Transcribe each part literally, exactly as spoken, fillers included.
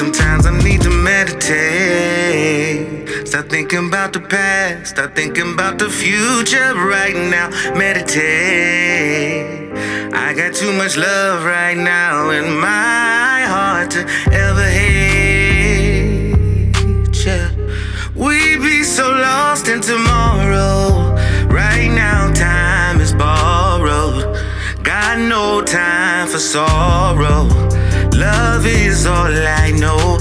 sometimes I need to meditate. Stop thinking about the past, stop thinking about the future right now. Meditate. I got too much love right now in my heart to ever hate ya. We be so lost in tomorrow. Right now time is borrowed. Got no time for sorrow. Love is all I know.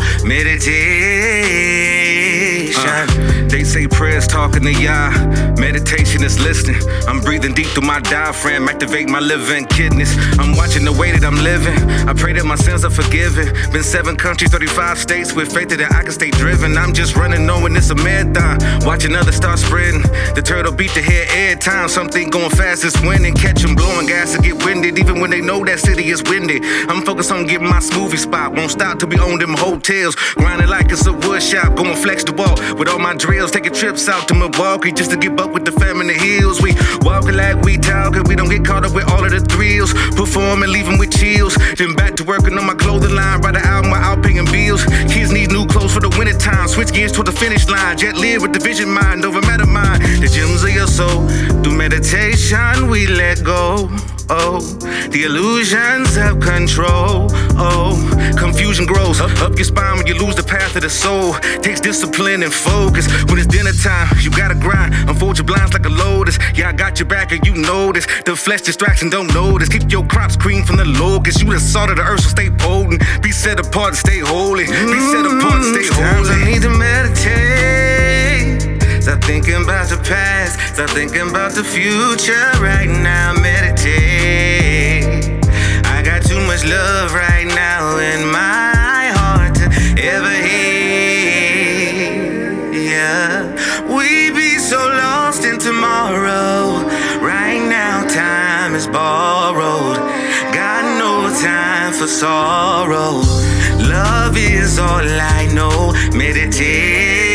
Meditation. Uh, they say prayers talking to Yah. Meditation is listening. I'm breathing deep through my diaphragm, activate my liver and kidneys. I'm watching the way that I'm living. I pray that my sins are forgiven. Been seven countries, thirty-five states with faith that I can stay driven. I'm just running knowing it's a marathon. Watching others start spreading. The turtle beat the head every time. Something going fast is winning. Catch 'em blowing gas to get winded. Even when they know that city is windy. I'm focused on getting my smoothie spot. Won't stop till we own them hotels. Grinding like it's a wood shop. Going flex the wall with all my drills. Taking trips out to Milwaukee just to get up with the fam in the hills. We walking like we talking. We don't get caught up with all of the thrills. Perform and leave them with chills. Then back to working on my clothing line. Write an album while out paying bills. Kids need new clothes for the winter time. Switch gears toward the finish line. Jet live with the vision mind over matter mind. The gems of your soul. Through meditation we let go. Oh, the illusions of control. Oh, confusion grows up, up your spine when you lose the path of the soul. Takes discipline and focus. When it's dinner time, you gotta grind. Unfold your blinds like a lotus. Yeah, I got your back and you know this. The flesh distraction don't notice. Keep your crops green from the locust. You the salt of the earth, so stay potent. Be set apart, stay holy. Be set apart, stay holy. Sometimes I need to meditate. Stop thinking about the past, stop thinking about the future right now. Meditate. I got too much love right now in my heart to ever hate. Yeah, we be so lost in tomorrow. Right now time is borrowed. Got no time for sorrow. Love is all I know. Meditation.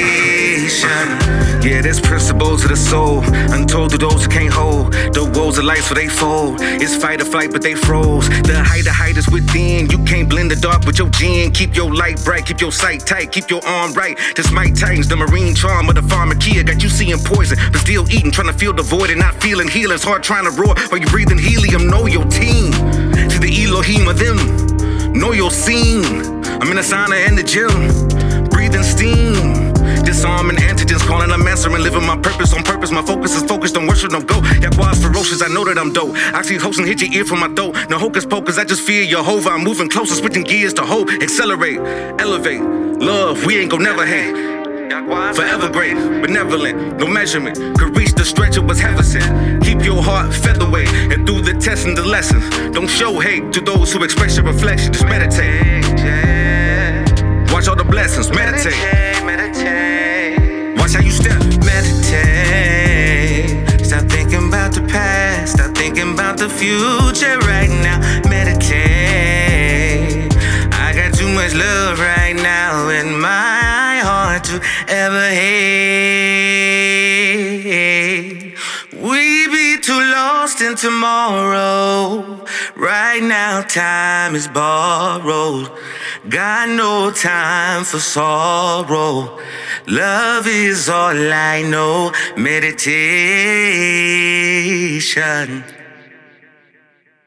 Yeah, there's principles of the soul, untold to those who can't hold. The woes of life, so they fold. It's fight or flight, but they froze. The height of height is within. You can't blend the dark with your gin. Keep your light bright, keep your sight tight, keep your arm right. This Mike Titans, the marine charm of the pharmakia. Got you seeing poison, but still eating, trying to feel the void and not feeling healing. It's hard trying to roar while you breathing helium. Know your team, to the Elohim of them. Know your scene. I'm in the sauna and the gym, breathing steam. Disarming antigens, calling I'm answering, living my purpose on purpose. My focus is focused on worship, no go. Jaguar's ferocious, I know that I'm dope. Oxytocin hit your ear from my throat. No hocus pocus, I just fear Jehovah. I'm moving closer, switching gears to hope. Accelerate, elevate, love, we ain't gon' never hate. Forever great, benevolent, no measurement could reach the stretch of what's heaven sent. Keep your heart featherweight, and through the test and the lessons, don't show hate to those who express your reflection. Just meditate. Watch all the blessings, meditate. Watch how you step. Meditate. Stop thinking about the past. Stop thinking about the future right now. Meditate. I got too much love right now in my heart to ever hate. We be too lost in tomorrow. Right now time is borrowed. Got no time for sorrow. Love is all I know. Meditation.